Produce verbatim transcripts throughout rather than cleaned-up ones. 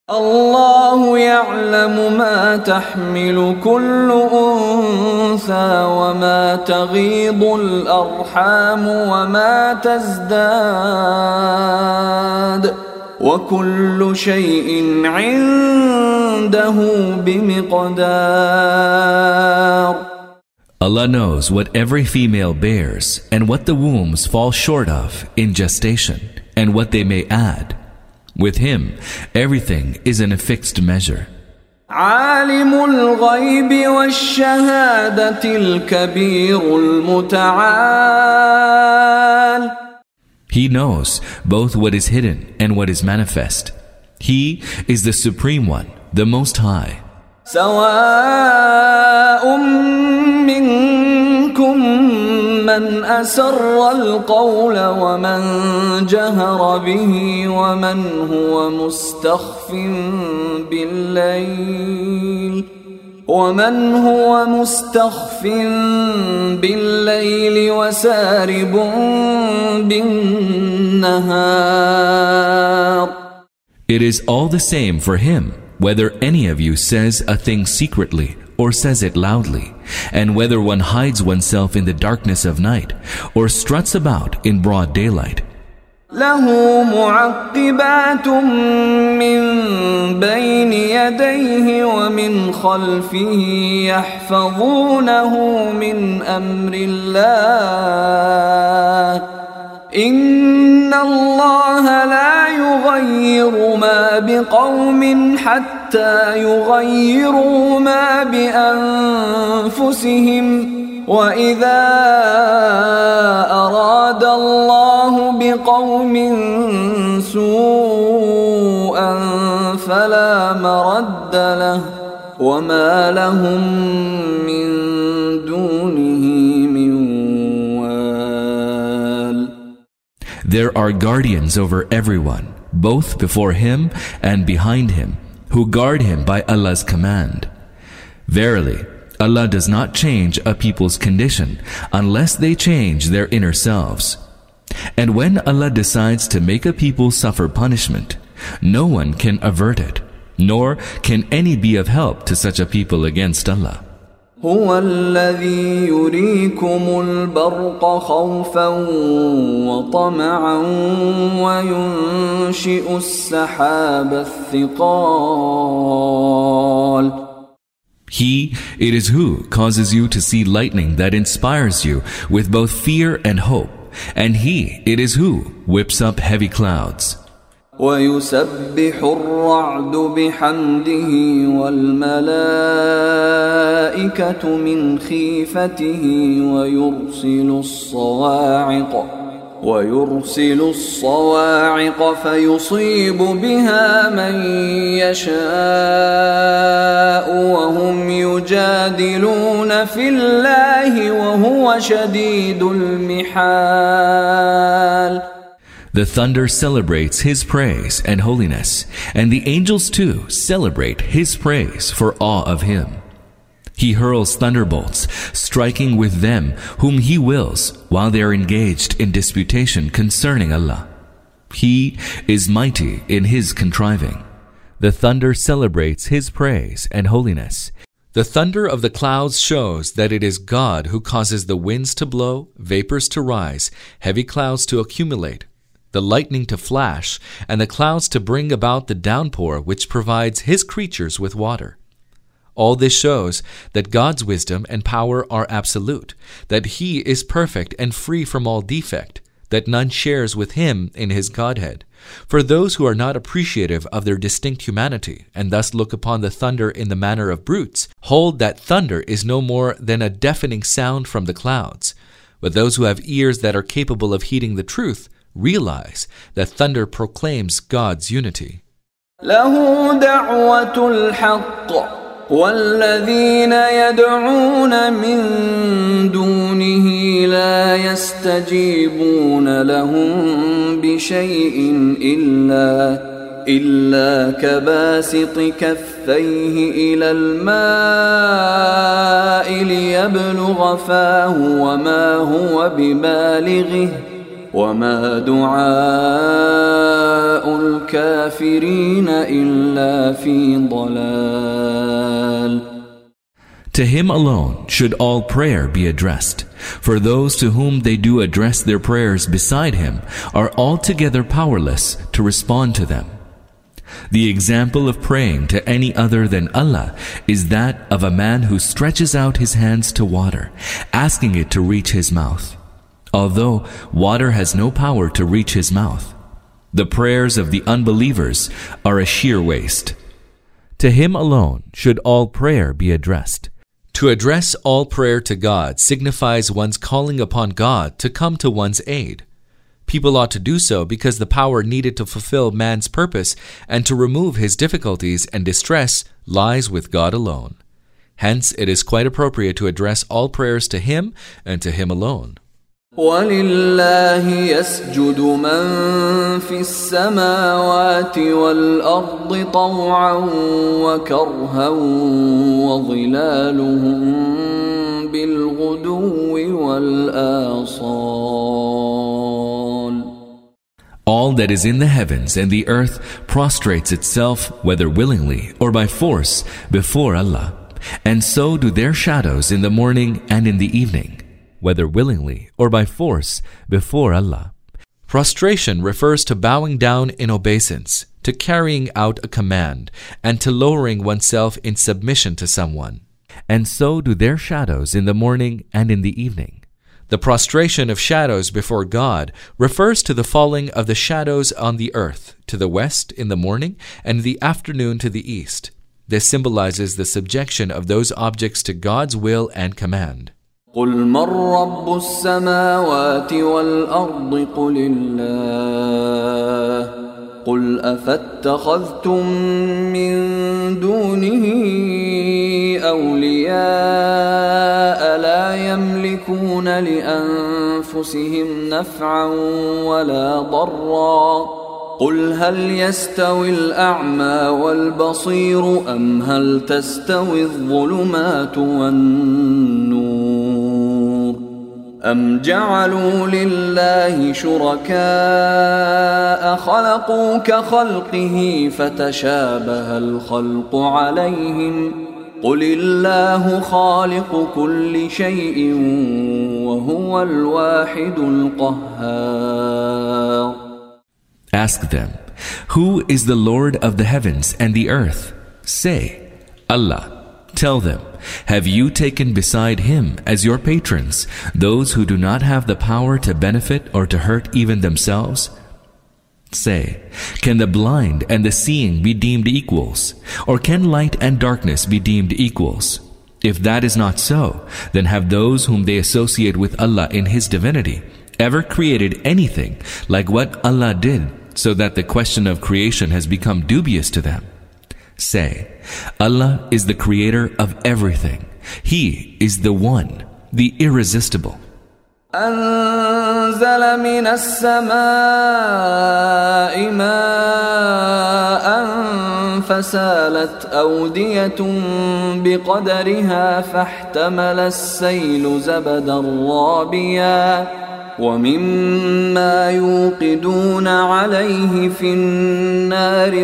الله يعلم ما تحمل كل أنثى وما تغيض الأرحام وما تزداد وكل شيء عنده بمقدار. Allah knows what every female bears and what the wombs fall short of in gestation and what they may add. With Him, everything is in a fixed measure. عالم الغيب والشهادة الكبير المتعال. He knows both what is hidden and what is manifest. He is the Supreme One, the Most High. سواء منكم من أسر القول ومن جهر به ومن هو مستخف بالليل ومن هو مستخف بالليل وسارب بالنهار. It is all the same for Him whether any of you says a thing secretly or says it loudly, and whether one hides oneself in the darkness of night or struts about in broad daylight. له معقبات من بين يديه ومن خلفه يحفظونه من أمر الله إن الله لا يغير ما بقوم حتى يغيروا ما بأنفسهم وإذا أراد الله بقوم سوءا فلا مرد له وما لهم من دونه من وال. There are guardians over everyone, both before Him and behind Him, who guard Him by Allah's command. Verily, Allah does not change a people's condition unless they change their inner selves. And when Allah decides to make a people suffer punishment, no one can avert it, nor can any be of help to such a people against Allah. هو الذي يريكم البرق خوفا وطمعا وينشئ السحاب الثقال. He, it is who causes you to see lightning that inspires you with both fear and hope, and He, it is who whips up heavy clouds. ويسبح الرعد بحمده والملائكة من خيفته ويرسل الصواعق ويرسل الصواعق فيصيب بها من يشاء وهم يجادلون في الله وهو شديد المحال. The thunder celebrates His praise and holiness, and the angels too celebrate His praise for awe of Him. He hurls thunderbolts, striking with them whom He wills while they are engaged in disputation concerning Allah. He is mighty in His contriving. The thunder celebrates His praise and holiness. The thunder of the clouds shows that it is God who causes the winds to blow, vapors to rise, heavy clouds to accumulate, the lightning to flash, and the clouds to bring about the downpour which provides His creatures with water. All this shows that God's wisdom and power are absolute, that He is perfect and free from all defect, that none shares with Him in His Godhead. For those who are not appreciative of their distinct humanity, and thus look upon the thunder in the manner of brutes, hold that thunder is no more than a deafening sound from the clouds. But those who have ears that are capable of heeding the truth realize that thunder proclaims God's unity. له دعوة الحق والذين يدعون من دونه لا يستجيبون لهم بشيء إلا إلا كباسط كفيه إلى الماء ليبلغ فاه وما هو ببالغه وما دعاء الكافرين إلا في ضلال. To him alone should all prayer be addressed, for those to whom they do address their prayers beside him are altogether powerless to respond to them. The example of praying to any other than Allah is that of a man who stretches out his hands to water, asking it to reach his mouth, although water has no power to reach his mouth. The prayers of the unbelievers are a sheer waste. To him alone should all prayer be addressed. To address all prayer to God signifies one's calling upon God to come to one's aid. People ought to do so because the power needed to fulfill man's purpose and to remove his difficulties and distress lies with God alone. Hence, it is quite appropriate to address all prayers to him and to him alone. وَلِلَّهِ يَسْجُدُ مَن فِي السَّمَاوَاتِ وَالْأَرْضِ طَوْعًا وَكَرْهًا وَظِلَالُهُم بِالْغُدُوِّ وَالْآصَالِ. All that is in the heavens and the earth prostrates itself, whether willingly or by force, before Allah, and so do their shadows in the morning and in the evening, whether willingly or by force, before Allah. Prostration refers to bowing down in obeisance, to carrying out a command, and to lowering oneself in submission to someone. And so do their shadows in the morning and in the evening. The prostration of shadows before God refers to the falling of the shadows on the earth, to the west in the morning and in the afternoon to the east. This symbolizes the subjection of those objects to God's will and command. قل من رب السماوات والأرض قل الله قل أفاتخذتم من دونه أولياء لا يملكون لأنفسهم نفعا ولا ضرا قل هل يستوي الأعمى والبصير أم هل تستوي الظلمات والنور أم جعلوا لله شركاء خلقوا كخلقه فتشابه الخلق عليهم قل الله خالق كل شيء وهو الواحد القهار. Ask them, who is the Lord of the heavens and the earth? Say, Allah. Tell them, have you taken beside him as your patrons those who do not have the power to benefit or to hurt even themselves? Say, can the blind and the seeing be deemed equals? Or can light and darkness be deemed equals? If that is not so, then have those whom they associate with Allah in his divinity ever created anything like what Allah did, so that the question of creation has become dubious to them? Say, Allah is the creator of everything. He is the one, the irresistible. أنزل من السماء ماء فسالت أودية بقدرها فاحتمل السيل زبدا رابيا ومما يوقدون عليه في النار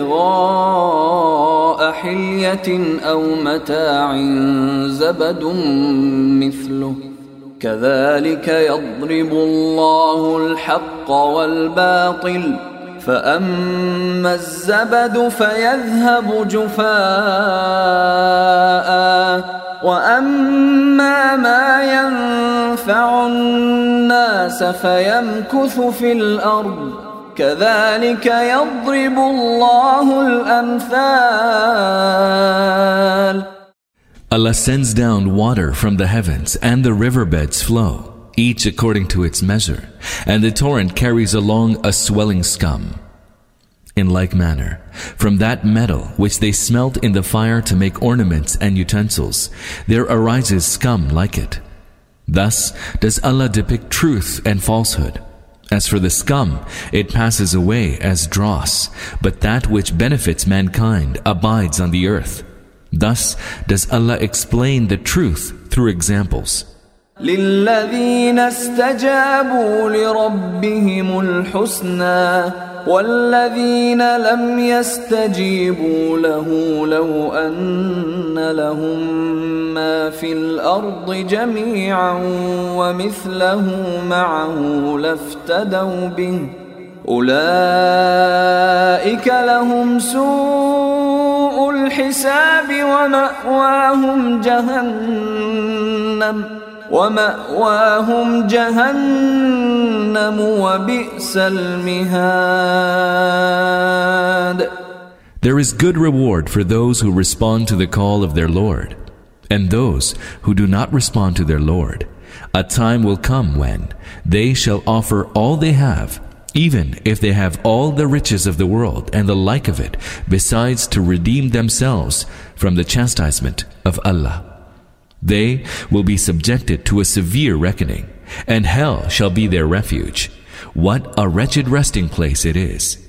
ابتغاء حلية أو متاع زبد مثله كذلك يضرب الله الحق والباطل فأما الزبد فيذهب جفاء وأما ما ينفع الناس فيمكث في الأرض كذلك يضرب الله الأمثال. Allah sends down water from the heavens, and the riverbeds flow, each according to its measure, and the torrent carries along a swelling scum. In like manner, from that metal which they smelt in the fire to make ornaments and utensils, there arises scum like it. Thus does Allah depict truth and falsehood. As for the scum, it passes away as dross, but that which benefits mankind abides on the earth. Thus does Allah explain the truth through examples. لِلَّذِينَ اسْتَجَابُوا لِرَبِّهِمُ الْحُسْنَى والذين لم يستجيبوا له لو أن لهم ما في الأرض جميعا ومثله معه لافتدوا به أولئك لهم سوء الحساب ومأواهم جهنم ومأواهم جهنم وبئس المهاد. There is good reward for those who respond to the call of their Lord, and those who do not respond to their Lord. A time will come when they shall offer all they have, even if they have all the riches of the world and the like of it, besides to redeem themselves from the chastisement of Allah. They will be subjected to a severe reckoning, and hell shall be their refuge. What a wretched resting place it is!